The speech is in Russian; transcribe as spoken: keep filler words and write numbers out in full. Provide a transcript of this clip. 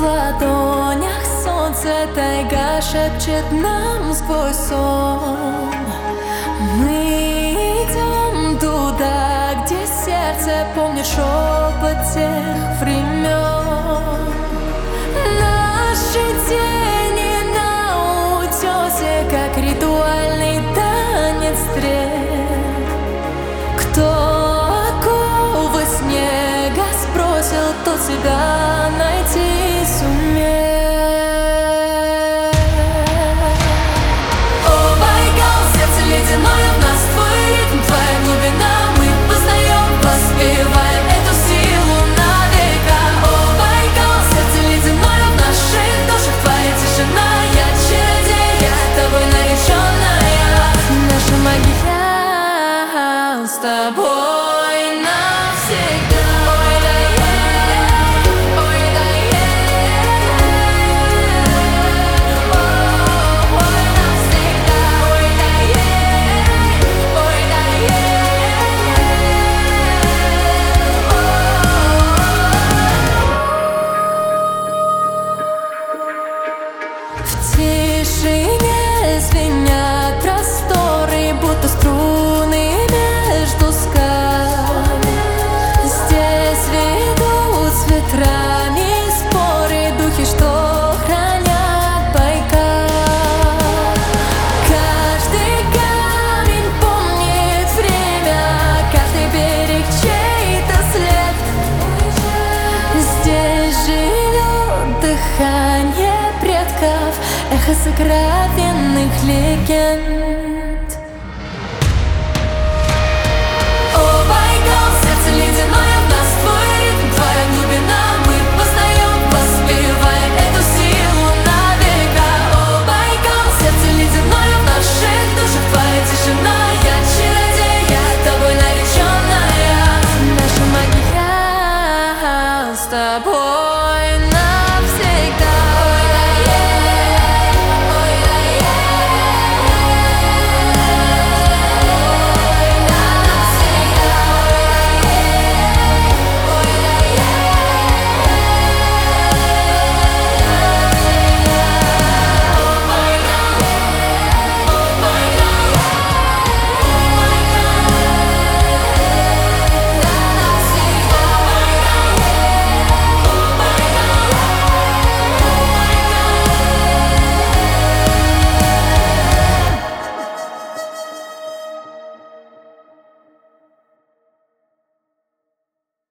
ладонях солнце, тайга шепчет нам сквозь сон. Мы идем туда, где сердце помнит шепот тех времен. Наши тени на утесе, как ритуальный танец стрел. Кто оковы снега сбросил, тот себя найти сумел. О, Байкал, сердце ледяное в нас, твой ритм, твоя глубина. Мы познаем, воспеваем эту силу на века. О, Байкал, сердце ледяное в наших душах, твоя тишина. Я чародея, тобой нареченная. Наша магия с тобой навсегда. В тишине звенят просторы, будто струны между скал. Здесь ведут с ветрами споры духи, что хранят Байкал. Каждый камень помнит время, каждый берег чей-то след. Здесь живет дыхание предков, эхо сокровенных легенд.